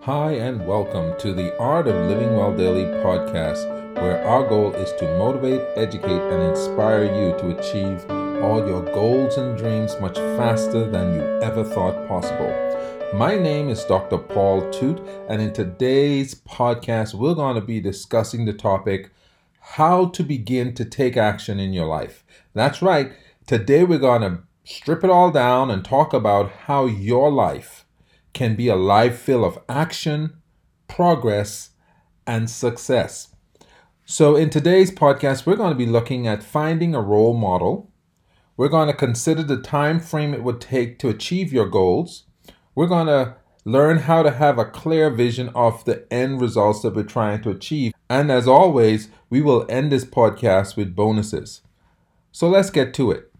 Hi, and welcome to the Art of Living Well Daily podcast, where our goal is to motivate, educate, and inspire you to achieve all your goals and dreams much faster than you ever thought possible. My name is Dr. Paul Toot, and in today's podcast, we're going to be discussing the topic, how to begin to take action in your life. That's right. Today, we're going to strip it all down and talk about how your life can be a life full of action, progress, and success. So in today's podcast, we're going to be looking at finding a role model. We're going to consider the time frame it would take to achieve your goals. We're going to learn how to have a clear vision of the end results that we're trying to achieve. And as always, we will end this podcast with bonuses. So let's get to it.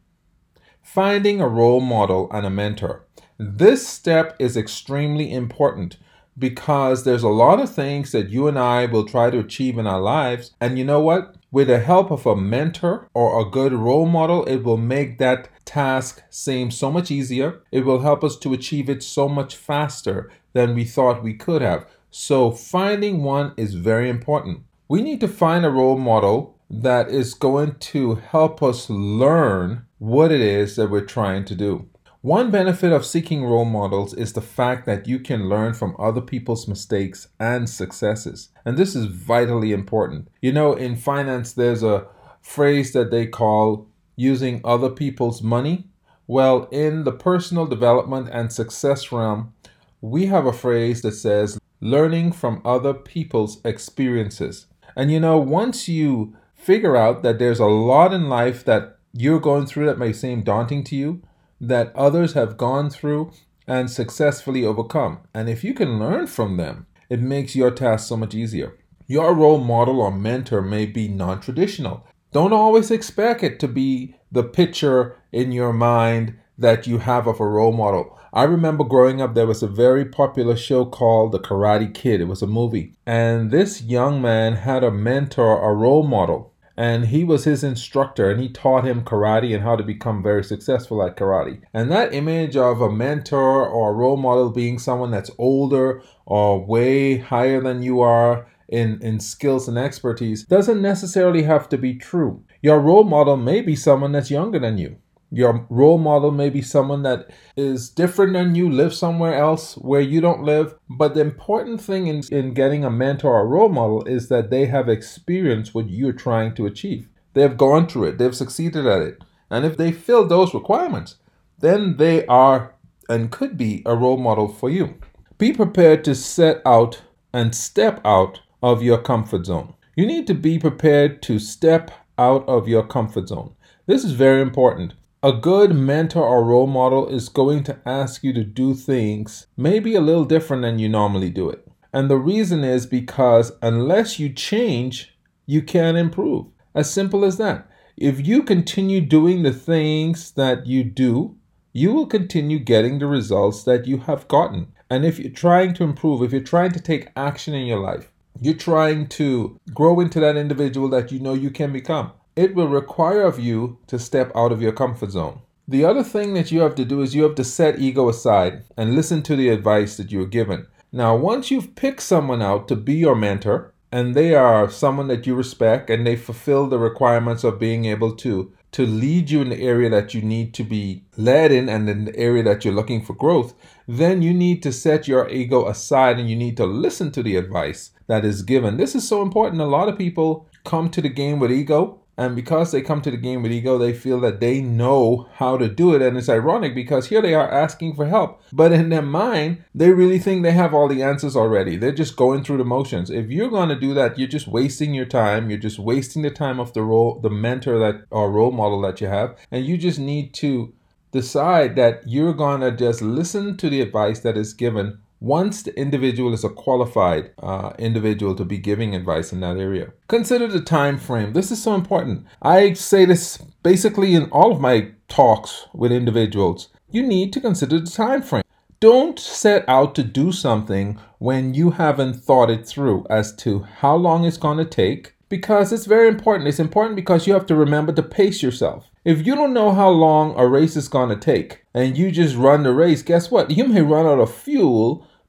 Finding a role model and a mentor. This step is extremely important because there's a lot of things that you and I will try to achieve in our lives. And you know what? With the help of a mentor or a good role model, it will make that task seem so much easier. It will help us to achieve it so much faster than we thought we could have. So finding one is very important. We need to find a role model that is going to help us learn what it is that we're trying to do. One benefit of seeking role models is the fact that you can learn from other people's mistakes and successes. And this is vitally important. You know, in finance, there's a phrase that they call using other people's money. Well, in the personal development and success realm, we have a phrase that says learning from other people's experiences. And you know, once you figure out that there's a lot in life that you're going through that may seem daunting to you, that others have gone through and successfully overcome. And if you can learn from them, it makes your task so much easier. Your role model or mentor may be non-traditional. Don't always expect it to be the picture in your mind that you have of a role model. I remember growing up, there was a very popular show called The Karate Kid. It was a movie. And this young man had a mentor, a role model. And he was his instructor, and he taught him karate and how to become very successful at karate. And that image of a mentor or a role model being someone that's older or way higher than you are in skills and expertise doesn't necessarily have to be true. Your role model may be someone that's younger than you. Your role model may be someone that is different than you, lives somewhere else where you don't live. But the important thing in getting a mentor or a role model is that they have experienced what you're trying to achieve. They've gone through it. They've succeeded at it. And if they fill those requirements, then they are and could be a role model for you. Be prepared to set out and step out of your comfort zone. You need to be prepared to step out of your comfort zone. This is very important. A good mentor or role model is going to ask you to do things maybe a little different than you normally do it. And the reason is because unless you change, you can't improve. As simple as that. If you continue doing the things that you do, you will continue getting the results that you have gotten. And if you're trying to improve, if you're trying to take action in your life, you're trying to grow into that individual that you know you can become, it will require of you to step out of your comfort zone. The other thing that you have to do is you have to set ego aside and listen to the advice that you're given. Now, once you've picked someone out to be your mentor, and they are someone that you respect and they fulfill the requirements of being able to lead you in the area that you need to be led in and in the area that you're looking for growth, then you need to set your ego aside and you need to listen to the advice that is given. This is so important. A lot of people come to the game with ego. And because they come to the game with ego, they feel that they know how to do it. And it's ironic because here they are asking for help. But in their mind, they really think they have all the answers already. They're just going through the motions. If you're going to do that, you're just wasting your time. You're just wasting the time of the mentor that or role model that you have. And you just need to decide that you're going to just listen to the advice that is given once the individual is a qualified individual to be giving advice in that area. Consider the time frame. This is so important. I say this basically in all of my talks with individuals. You need to consider the time frame. Don't set out to do something when you haven't thought it through as to how long it's going to take, because it's very important. It's important because you have to remember to pace yourself. If you don't know how long a race is going to take and you just run the race, guess what? You may run out of fuel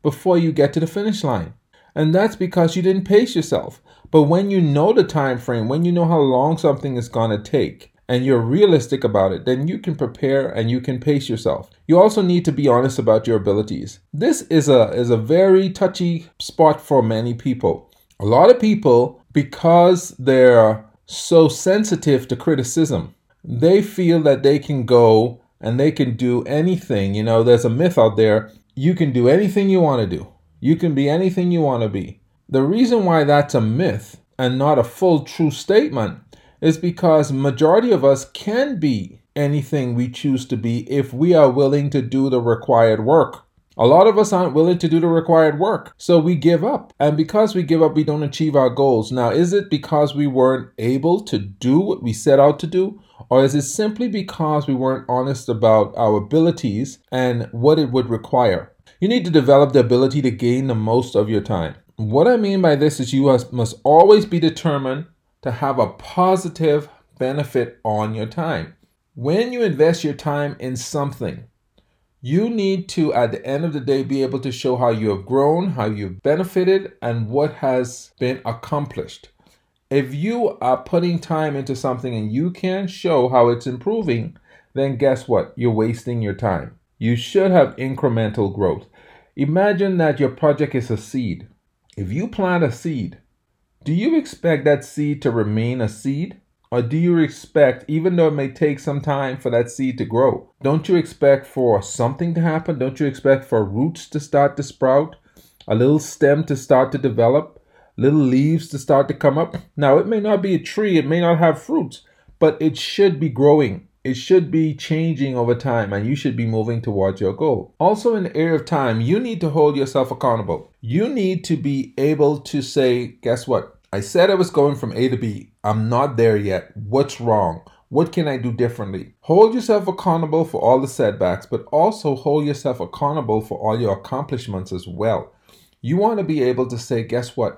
before you get to the finish line. And that's because you didn't pace yourself. But when you know the time frame, when you know how long something is going to take, and you're realistic about it, then you can prepare and you can pace yourself. You also need to be honest about your abilities. This is a very touchy spot for many people. A lot of people, because they're so sensitive to criticism, they feel that they can go and they can do anything. There's a myth out there. You can do anything you want to do. You can be anything you want to be. The reason why that's a myth and not a full true statement is because majority of us can be anything we choose to be if we are willing to do the required work. A lot of us aren't willing to do the required work, so we give up. And because we give up, we don't achieve our goals. Now, is it because we weren't able to do what we set out to do? Or is it simply because we weren't honest about our abilities and what it would require? You need to develop the ability to gain the most of your time. What I mean by this is you must always be determined to have a positive benefit on your time. When you invest your time in something, you need to, at the end of the day, be able to show how you have grown, how you've benefited, and what has been accomplished. If you are putting time into something and you can't show how it's improving, then guess what? You're wasting your time. You should have incremental growth. Imagine that your project is a seed. If you plant a seed, do you expect that seed to remain a seed? Or do you expect, even though it may take some time for that seed to grow, don't you expect for something to happen? Don't you expect for roots to start to sprout? A little stem to start to develop? Little leaves to start to come up? Now, it may not be a tree, it may not have fruits, but it should be growing. It should be changing over time, and you should be moving towards your goal. Also, in the area of time, you need to hold yourself accountable. You need to be able to say, guess what? I said I was going from A to B. I'm not there yet. What's wrong? What can I do differently? Hold yourself accountable for all the setbacks, but also hold yourself accountable for all your accomplishments as well. You want to be able to say, guess what?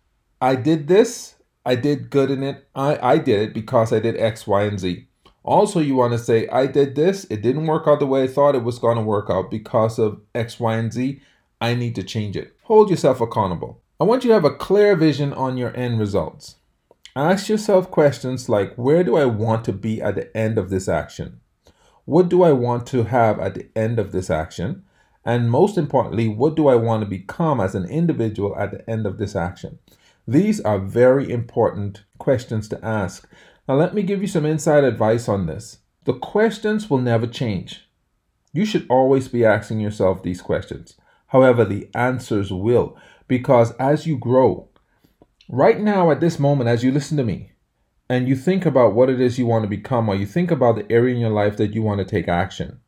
I did this. I did good in it. I did it because I did X, Y, and Z. Also, you want to say, I did this. It didn't work out the way I thought it was going to work out because of X, Y, and Z. I need to change it. Hold yourself accountable. I want you to have a clear vision on your end results. Ask yourself questions like, where do I want to be at the end of this action? What do I want to have at the end of this action? And most importantly, what do I want to become as an individual at the end of this action? These are very important questions to ask. Now, let me give you some inside advice on this. The questions will never change. You should always be asking yourself these questions. However, the answers will, because as you grow, right now at this moment, as you listen to me, and you think about what it is you want to become, or you think about the area in your life that you want to take action,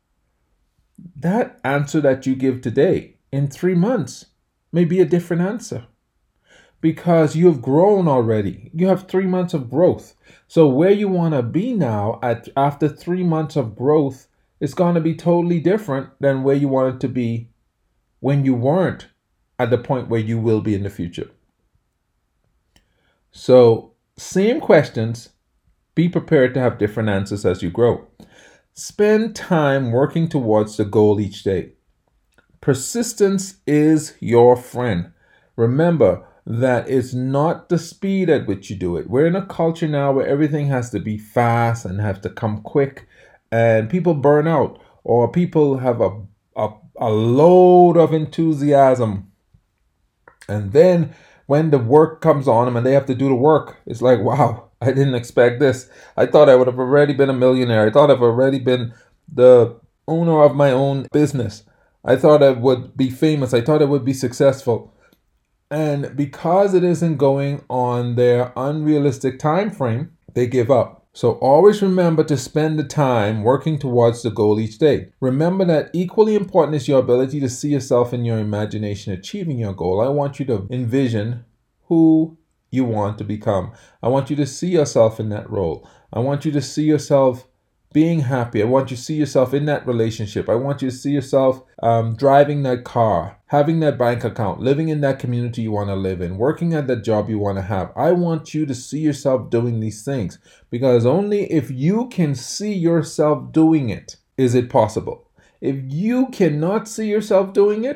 that answer that you give today in 3 months may be a different answer. Because you have grown already. You have 3 months of growth. So where you want to be now after 3 months of growth is going to be totally different than where you wanted to be when you weren't at the point where you will be in the future. So same questions, be prepared to have different answers as you grow. Spend time working towards the goal each day. Persistence is your friend. Remember that it's not the speed at which you do it. We're in a culture now where everything has to be fast and have to come quick, and people burn out, or people have a load of enthusiasm. And then when the work comes on them and they have to do the work, it's like, wow, I didn't expect this. I thought I would have already been a millionaire. I thought I've already been the owner of my own business. I thought I would be famous. I thought I would be successful. And because it isn't going on their unrealistic time frame, they give up. So always remember to spend the time working towards the goal each day. Remember that equally important is your ability to see yourself in your imagination achieving your goal. I want you to envision who you want to become. I want you to see yourself in that role. I want you to see yourself being happy. I want you to see yourself in that relationship. I want you to see yourself driving that car, having that bank account, living in that community you want to live in, working at that job you want to have. I want you to see yourself doing these things, because only if you can see yourself doing it is it possible. If you cannot see yourself doing it,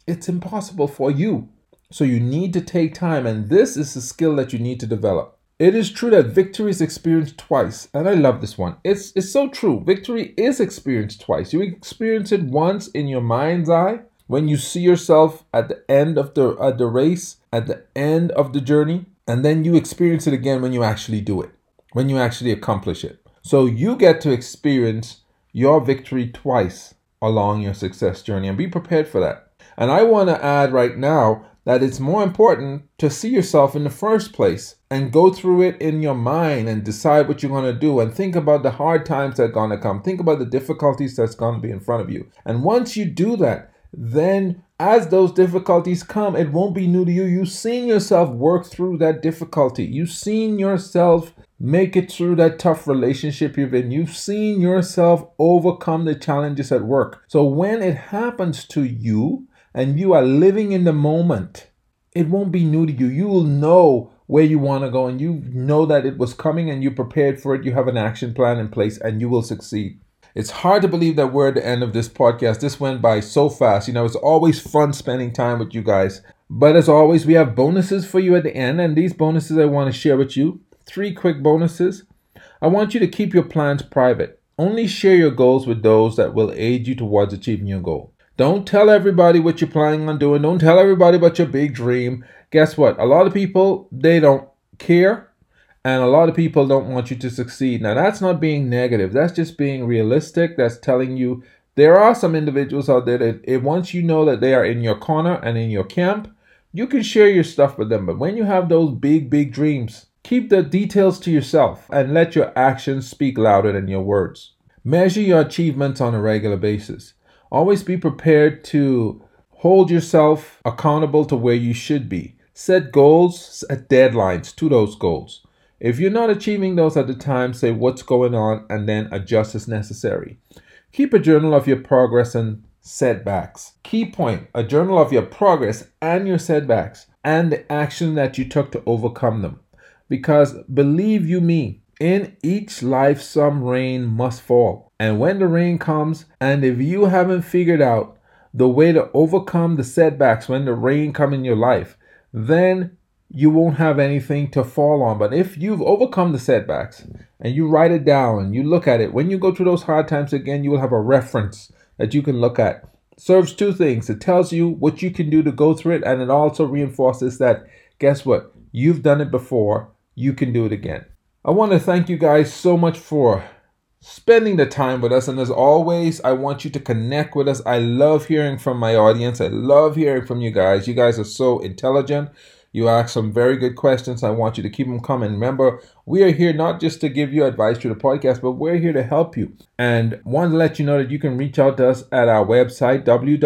It's impossible for you. So you need to take time, and this is a skill that you need to develop. It is true that victory is experienced twice, and I love this one. It's so true. Victory is experienced twice. You experience it once in your mind's eye when you see yourself at the end of the race, at the end of the journey, and then you experience it again when you actually do it, when you actually accomplish it. So you get to experience your victory twice along your success journey, and be prepared for that. And I want to add right now that it's more important to see yourself in the first place and go through it in your mind and decide what you're going to do, and think about the hard times that are going to come. Think about the difficulties that's going to be in front of you. And once you do that, then as those difficulties come, it won't be new to you. You've seen yourself work through that difficulty. You've seen yourself make it through that tough relationship you've in. You've seen yourself overcome the challenges at work. So when it happens to you and you are living in the moment, it won't be new to you. You will know where you want to go, and you know that it was coming and you prepared for it. You have an action plan in place and you will succeed. It's hard to believe that we're at the end of this podcast. This went by so fast. It's always fun spending time with you guys. But as always, we have bonuses for you at the end, and these bonuses I want to share with you. 3 quick bonuses. I want you to keep your plans private. Only share your goals with those that will aid you towards achieving your goal. Don't tell everybody what you're planning on doing. Don't tell everybody about your big dream. Guess what? A lot of people, they don't care. And a lot of people don't want you to succeed. Now, that's not being negative. That's just being realistic. That's telling you there are some individuals out there that once you know that they are in your corner and in your camp, you can share your stuff with them. But when you have those big, big dreams, keep the details to yourself and let your actions speak louder than your words. Measure your achievements on a regular basis. Always be prepared to hold yourself accountable to where you should be. Set goals, set deadlines to those goals. If you're not achieving those at the time, say what's going on and then adjust as necessary. Keep a journal of your progress and setbacks. Key point, a journal of your progress and your setbacks and the action that you took to overcome them. Because believe you me, in each life some rain must fall. And when the rain comes, and if you haven't figured out the way to overcome the setbacks when the rain comes in your life, then you won't have anything to fall on. But if you've overcome the setbacks and you write it down and you look at it, when you go through those hard times again, you will have a reference that you can look at. It serves 2 things. It tells you what you can do to go through it, and it also reinforces that, guess what? You've done it before. You can do it again. I want to thank you guys so much for spending the time with us. And as always, I want you to connect with us. I love hearing from my audience. I love hearing from you guys. You guys are so intelligent. You ask some very good questions. I want you to keep them coming. Remember, we are here not just to give you advice through the podcast, but we're here to help you. And want to let you know that you can reach out to us at our website,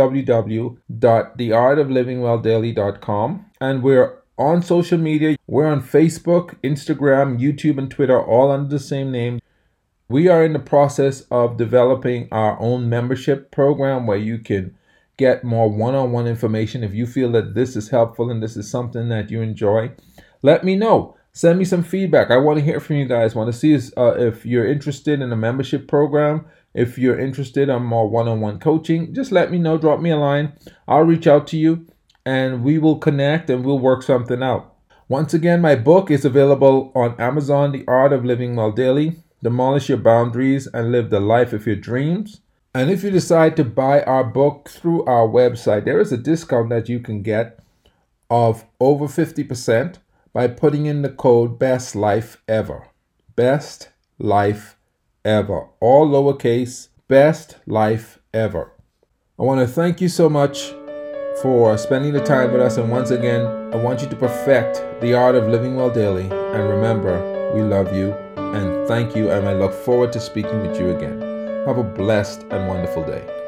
www.theartoflivingwelldaily.com. And we're on social media. We're on Facebook, Instagram, YouTube, and Twitter, all under the same name. We are in the process of developing our own membership program where you can get more one-on-one information. If you feel that this is helpful and this is something that you enjoy, let me know. Send me some feedback. I want to hear from you guys. I want to see if you're interested in a membership program, if you're interested in more one-on-one coaching. Just let me know. Drop me a line. I'll reach out to you and we will connect and we'll work something out. Once again, my book is available on Amazon, The Art of Living Well Daily. Demolish your boundaries and live the life of your dreams. And if you decide to buy our book through our website, there is a discount that you can get of over 50% by putting in the code Best Life Ever. Best Life Ever. All lowercase, Best Life Ever. I want to thank you so much for spending the time with us. And once again, I want you to perfect the art of living well daily. And remember, we love you and thank you. And I look forward to speaking with you again. Have a blessed and wonderful day.